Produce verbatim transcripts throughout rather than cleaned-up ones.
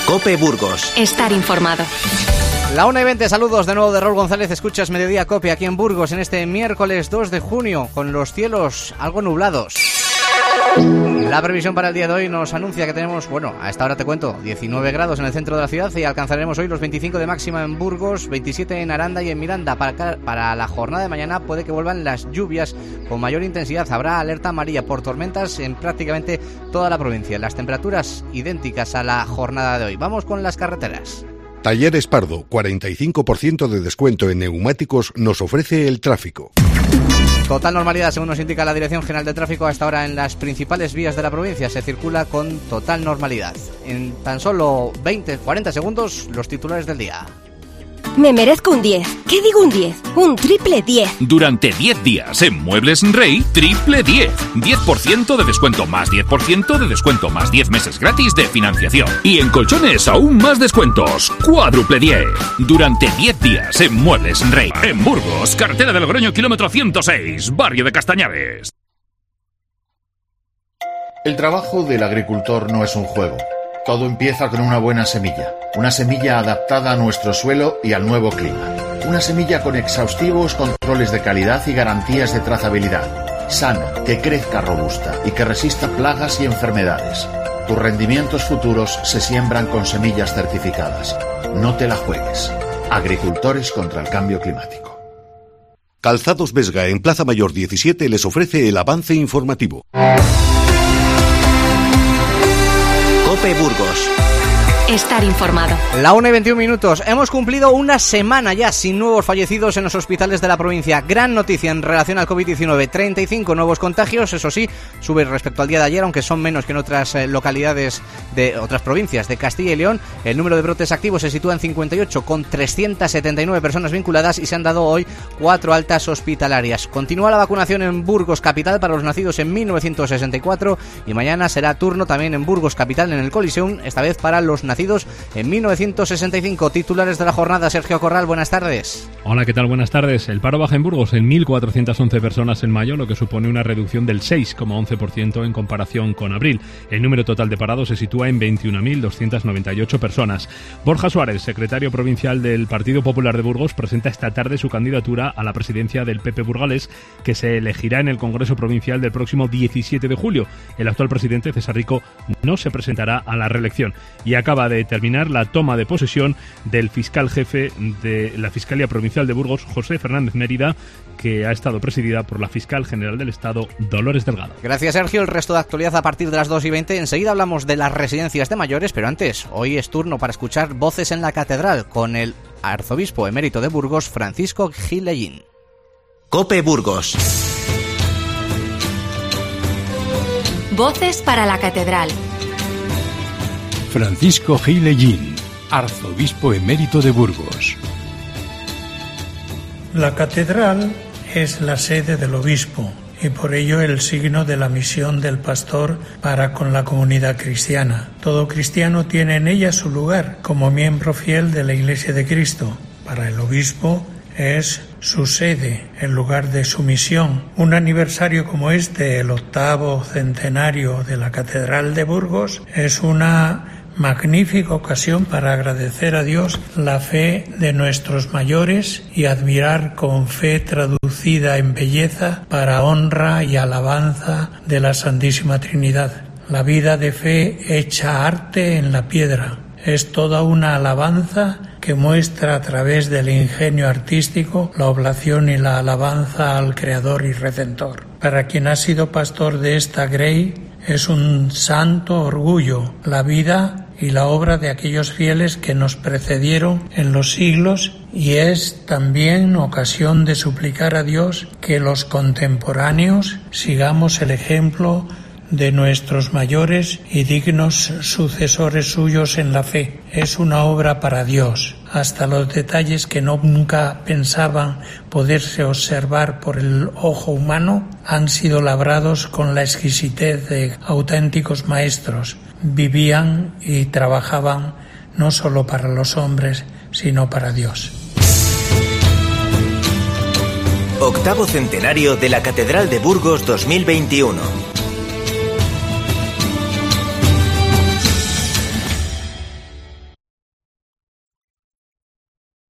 COPE Burgos. Estar informado. La una y veinte, saludos de nuevo de Raúl González. Escuchas Mediodía COPE aquí en Burgos en este miércoles dos de junio con los cielos algo nublados. La previsión para el día de hoy nos anuncia que tenemos, bueno, a esta hora te cuento, diecinueve grados en el centro de la ciudad y alcanzaremos hoy los veinticinco de máxima en Burgos, veintisiete en Aranda y en Miranda. Para, para la jornada de mañana puede que vuelvan las lluvias con mayor intensidad. Habrá alerta amarilla por tormentas en prácticamente toda la provincia. Las temperaturas idénticas a la jornada de hoy. Vamos con las carreteras. Talleres Pardo, cuarenta y cinco por ciento de descuento en neumáticos nos ofrece el tráfico. Total normalidad, según nos indica la Dirección General de Tráfico, hasta ahora en las principales vías de la provincia se circula con total normalidad. En tan solo veinte a cuarenta segundos, los titulares del día. Me merezco un diez. ¿Qué digo un diez? Un triple diez. Durante diez días en Muebles Rey, triple diez. diez por ciento de descuento más diez por ciento de descuento más diez meses gratis de financiación. Y en colchones aún más descuentos. Cuádruple diez. Durante diez días en Muebles Rey. En Burgos, carretera de Logroño, kilómetro ciento seis, barrio de Castañares. El trabajo del agricultor no es un juego. Todo empieza con una buena semilla, una semilla adaptada a nuestro suelo y al nuevo clima, una semilla con exhaustivos controles de calidad y garantías de trazabilidad, sana, que crezca robusta y que resista plagas y enfermedades. Tus rendimientos futuros se siembran con semillas certificadas. No te la juegues. Agricultores contra el cambio climático. Calzados Vesga en Plaza Mayor diecisiete les ofrece el avance informativo. COPE Burgos. Estar informado. La una y veintiún minutos. Hemos cumplido una semana ya sin nuevos fallecidos en los hospitales de la provincia. Gran noticia en relación al covid diecinueve. treinta y cinco nuevos contagios. Eso sí, sube respecto al día de ayer, aunque son menos que en otras eh, localidades de otras provincias de Castilla y León. El número de brotes activos se sitúa en cincuenta y ocho, con trescientas setenta y nueve personas vinculadas y se han dado hoy cuatro altas hospitalarias. Continúa la vacunación en Burgos Capital para los nacidos en mil novecientos sesenta y cuatro y mañana será turno también en Burgos Capital en el Coliseum, esta vez para los nacidos en mil novecientos sesenta y cinco. Titulares de la jornada, Sergio Corral, buenas tardes. Hola, ¿qué tal? Buenas tardes. El paro baja en Burgos en mil cuatrocientas once personas en mayo, lo que supone una reducción del seis coma once por ciento en comparación con abril. El número total de parados se sitúa en veintiuna mil doscientas noventa y ocho personas. Borja Suárez, secretario provincial del Partido Popular de Burgos, presenta esta tarde su candidatura a la presidencia del P P burgalés, que se elegirá en el Congreso Provincial del próximo diecisiete de julio. El actual presidente, César Rico, no se presentará a la reelección y acaba de terminar la toma de posesión del fiscal jefe de la Fiscalía Provincial de Burgos, José Fernández Mérida, que ha estado presidida por la fiscal general del Estado, Dolores Delgado. Gracias, Sergio. El resto de actualidad a partir de las dos y veinte. Enseguida hablamos de las residencias de mayores, pero antes, hoy es turno para escuchar Voces en la Catedral con el arzobispo emérito de Burgos, Francisco Gil. COPE Burgos. Voces para la Catedral. Francisco Gil Ellín, arzobispo emérito de Burgos. La catedral es la sede del obispo y por ello el signo de la misión del pastor para con la comunidad cristiana. Todo cristiano tiene en ella su lugar como miembro fiel de la Iglesia de Cristo. Para el obispo es su sede, el lugar de su misión. Un aniversario como este, el octavo centenario de la Catedral de Burgos, es una magnífica ocasión para agradecer a Dios la fe de nuestros mayores y admirar con fe traducida en belleza para honra y alabanza de la Santísima Trinidad. La vida de fe hecha arte en la piedra es toda una alabanza que muestra a través del ingenio artístico la oblación y la alabanza al Creador y Redentor. Para quien ha sido pastor de esta grey, es un santo orgullo la vida y la obra de aquellos fieles que nos precedieron en los siglos, y es también ocasión de suplicar a Dios que los contemporáneos sigamos el ejemplo de nuestros mayores y dignos sucesores suyos en la fe. Es una obra para Dios. Hasta los detalles que no nunca pensaban poderse observar por el ojo humano han sido labrados con la exquisitez de auténticos maestros. Vivían y trabajaban no solo para los hombres, sino para Dios. Octavo centenario de la Catedral de Burgos dos mil veintiuno.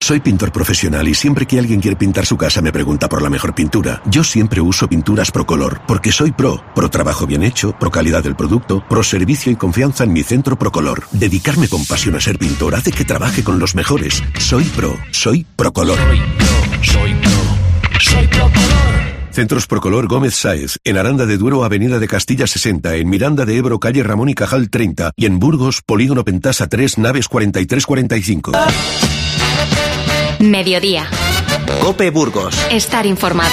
Soy pintor profesional y siempre que alguien quiere pintar su casa me pregunta por la mejor pintura. Yo siempre uso pinturas Procolor, porque soy pro. Pro trabajo bien hecho, pro calidad del producto, pro servicio y confianza en mi centro Procolor. Dedicarme con pasión a ser pintor hace que trabaje con los mejores. Soy pro. Soy Procolor. Soy pro. Soy pro. Soy Procolor. Centros Procolor Gómez Sáez, en Aranda de Duero, Avenida de Castilla sesenta, en Miranda de Ebro, calle Ramón y Cajal treinta, y en Burgos, Polígono Pentasa tres, naves cuarenta y tres cuarenta y cinco. Mediodía. COPE Burgos. Estar informado.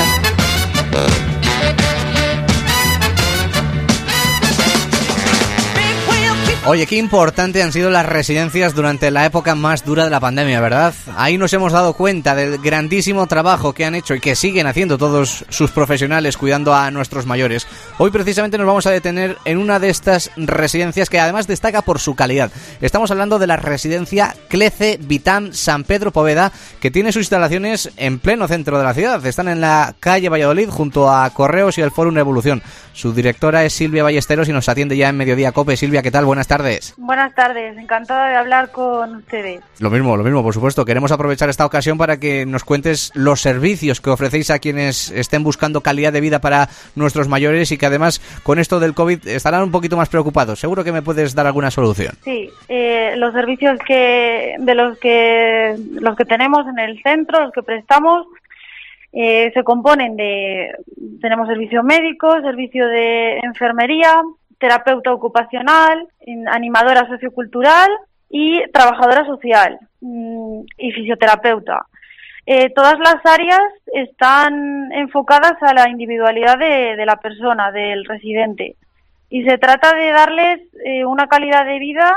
Oye, qué importante han sido las residencias durante la época más dura de la pandemia, ¿verdad? Ahí nos hemos dado cuenta del grandísimo trabajo que han hecho y que siguen haciendo todos sus profesionales cuidando a nuestros mayores. Hoy precisamente nos vamos a detener en una de estas residencias que además destaca por su calidad. Estamos hablando de la residencia Clece Vitam San Pedro Poveda, que tiene sus instalaciones en pleno centro de la ciudad. Están en la calle Valladolid junto a Correos y el Fórum Evolución. Su directora es Silvia Ballesteros y nos atiende ya en Mediodía COPE. Silvia, ¿qué tal? Buenas tardes. Buenas tardes, encantada de hablar con ustedes. Lo mismo, lo mismo, por supuesto. Queremos aprovechar esta ocasión para que nos cuentes los servicios que ofrecéis a quienes estén buscando calidad de vida para nuestros mayores y que además con esto del COVID estarán un poquito más preocupados. Seguro que me puedes dar alguna solución. Sí, eh, los servicios que de los que los que tenemos en el centro, los que prestamos, eh, se componen de tenemos servicio médico, servicio de enfermería, terapeuta ocupacional, animadora sociocultural y trabajadora social y fisioterapeuta. Eh, todas las áreas están enfocadas a la individualidad de, de la persona, del residente, y se trata de darles eh, una calidad de vida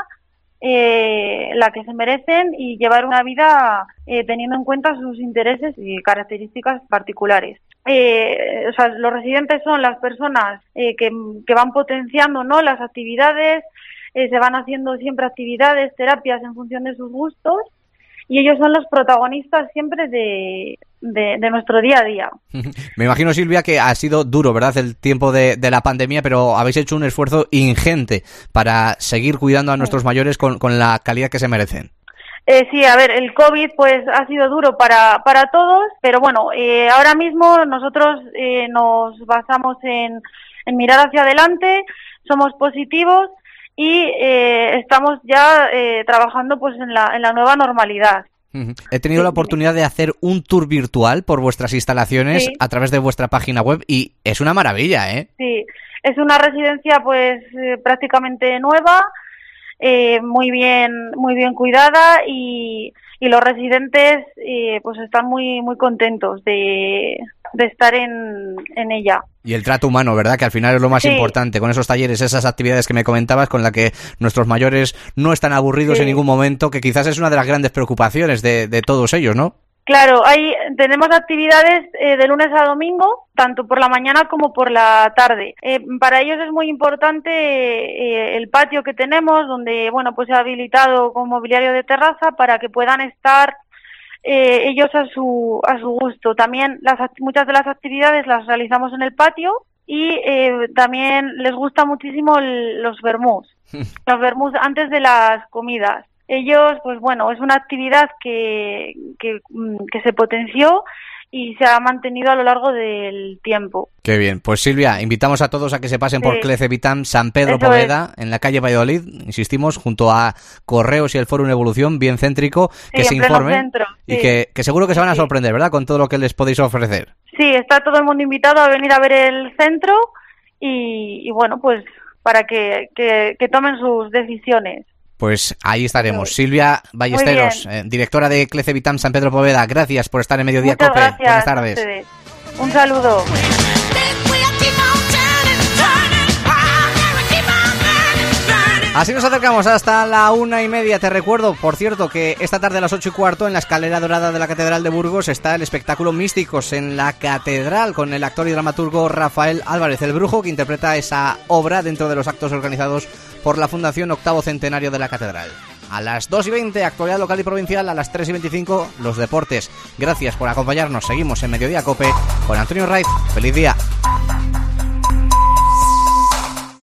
eh, la que se merecen y llevar una vida eh, teniendo en cuenta sus intereses y características particulares. Eh, o sea, los residentes son las personas eh, que, que van potenciando, ¿no?, las actividades, eh, se van haciendo siempre actividades, terapias en función de sus gustos, y ellos son los protagonistas siempre de, de, de nuestro día a día. Me imagino, Silvia, que ha sido duro, ¿verdad?, el tiempo de, de la pandemia, pero habéis hecho un esfuerzo ingente para seguir cuidando a nuestros mayores con, con la calidad que se merecen. Eh, sí, a ver, el COVID pues ha sido duro para para todos, pero bueno, eh, ahora mismo nosotros eh, nos basamos en, en mirar hacia adelante, somos positivos y eh, estamos ya eh, trabajando pues en la en la nueva normalidad. He tenido la oportunidad de hacer un tour virtual por vuestras instalaciones sí. a través de vuestra página web y es una maravilla, ¿eh? Sí, es una residencia pues eh, prácticamente nueva. Eh, muy bien muy bien cuidada y, y los residentes eh, pues están muy muy contentos de, de estar en, en ella. Y el trato humano, ¿verdad?, que al final es lo más sí. importante, con esos talleres, esas actividades que me comentabas con la que nuestros mayores no están aburridos sí. en ningún momento, que quizás es una de las grandes preocupaciones de, de todos ellos, ¿no? Claro, hay, tenemos actividades eh, de lunes a domingo, tanto por la mañana como por la tarde. Eh, para ellos es muy importante eh, el patio que tenemos, donde bueno pues se ha habilitado con mobiliario de terraza para que puedan estar eh, ellos a su a su gusto. También las muchas de las actividades las realizamos en el patio y eh, también les gusta muchísimo el, los vermús, los vermús antes de las comidas. Ellos, pues bueno, es una actividad que, que, que se potenció y se ha mantenido a lo largo del tiempo. Qué bien. Pues Silvia, invitamos a todos a que se pasen sí. por Clece Vitam San Pedro Eso Poveda, es. en la calle Valladolid, insistimos, junto a Correos y el Fórum Evolución, bien céntrico, que sí, se informen sí. y que, que seguro que se van a sorprender, ¿verdad?, con todo lo que les podéis ofrecer. Sí, está todo el mundo invitado a venir a ver el centro y, y bueno, pues para que, que, que tomen sus decisiones. Pues ahí estaremos. Silvia Ballesteros, eh, directora de Clece Vitam San Pedro Poveda, gracias por estar en Mediodía Muchas COPE. Gracias Buenas tardes. Un saludo. Así nos acercamos hasta la una y media. Te recuerdo, por cierto, que esta tarde a las ocho y cuarto en la escalera dorada de la Catedral de Burgos está el espectáculo Místicos en la Catedral con el actor y dramaturgo Rafael Álvarez, el Brujo, que interpreta esa obra dentro de los actos organizados por la Fundación Octavo Centenario de la Catedral. A las dos y veinte, actualidad local y provincial. A las tres y veinticinco, los deportes. Gracias por acompañarnos. Seguimos en Mediodía COPE con Antonio Raiz. ¡Feliz día!